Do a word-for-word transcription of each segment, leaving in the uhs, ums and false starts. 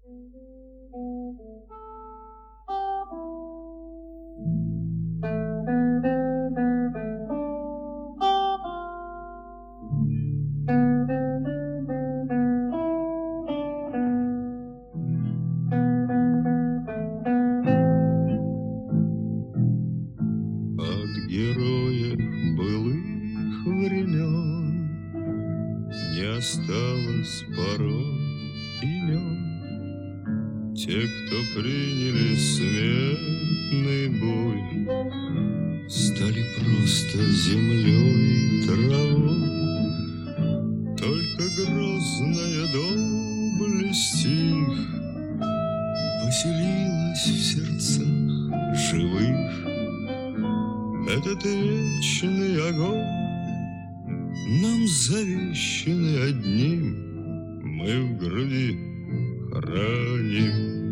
От героев былых времен не осталось порой имен. Те, кто приняли смертный бой, стали просто землей и травой. Только грозная доблесть их поселилась в сердцах живых. Этот вечный огонь нам завещанный одним, мы в груди храним.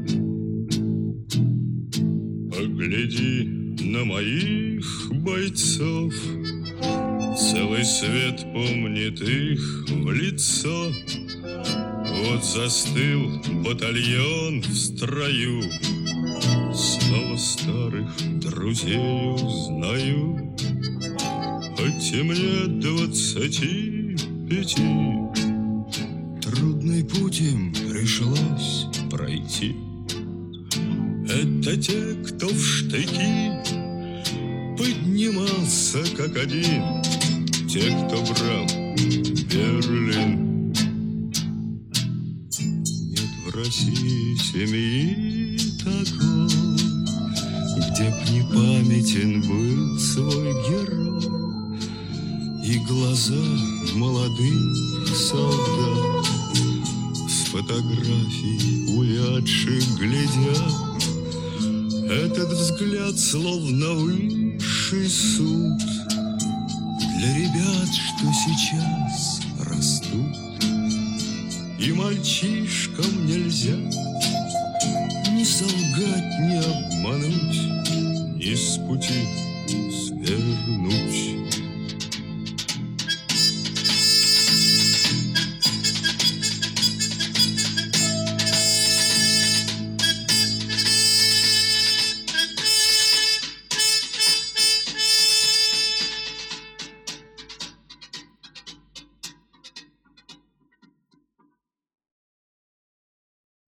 Погляди на моих бойцов, целый свет помнит их в лицо. Вот застыл батальон в строю, снова старых друзей узнаю. Хоть и мне двадцати пяти, трудный путь им пришлось пройти. Это те, кто в штыки поднимался как один, те, кто брал Берлин. Нет в России семьи такой, где б не памятен был свой герой. И глаза молодых солдат с фотографий увядших глядят. Этот взгляд словно высший суд для ребят, что сейчас растут. И мальчишкам нельзя ни солгать, ни обмануть, ни с пути свернуть.